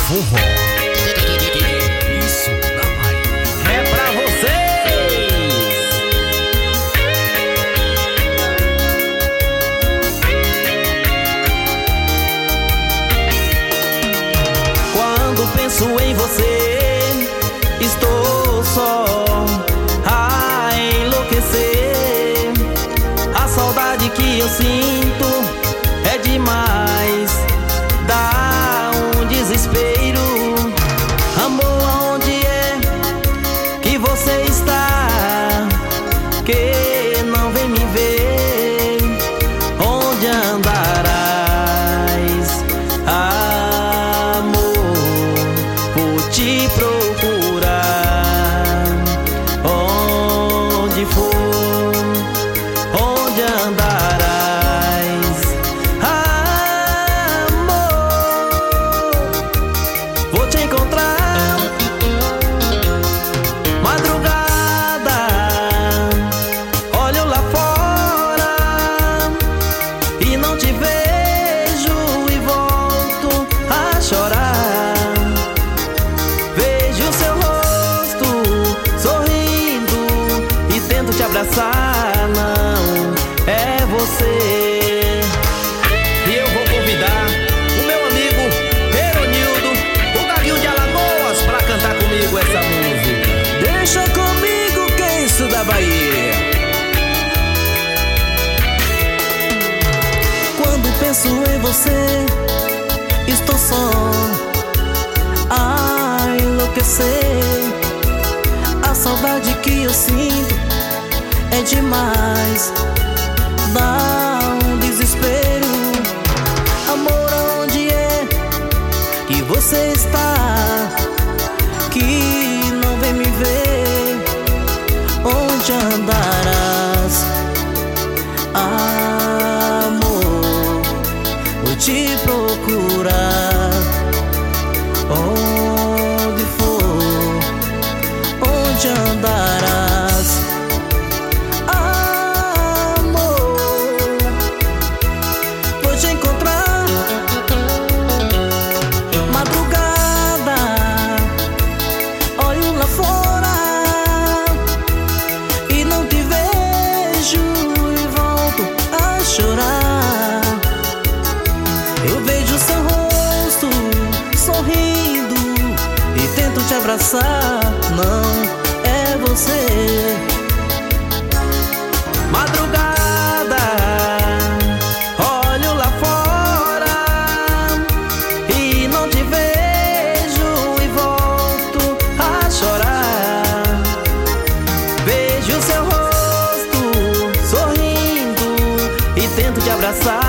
forró. Isso, papai. É pra vocês. Quando penso em você, estou só a enlouquecer. A saudade que eu sinto é demais, dá um desespero. Amor, aonde é que você está? Que não vem me ver? Onde andarás? Amor, vou te procurar. Onde for, onde andarás? Amor, vou te encontrar. Madrugada, olho lá fora e não te vejo e volto a chorar. Vejo seu rosto sorrindo e tento te abraçar. Não é você. E eu vou convidar o meu amigo Eronildo, o Gaguinho de Alagoas, pra cantar comigo essa música. Deixa comigo que é isso da Bahia. Quando penso em você, estou só a enlouquecer. A saudade que eu sinto é demais, dá um desespero. Amor, aonde é que você está? Que não vem me ver? Onde andarás? Amor, vou te procurar. Onde for, onde andarás? Amor, vou te encontrar. Madrugada, olho lá fora e não te vejo e volto a chorar. Eu vejo seu rosto sorrindo e tento te abraçar. Não é você. Madrugada, olho lá fora e não te vejo e volto a chorar. Vejo seu rosto sorrindo e tento te abraçar.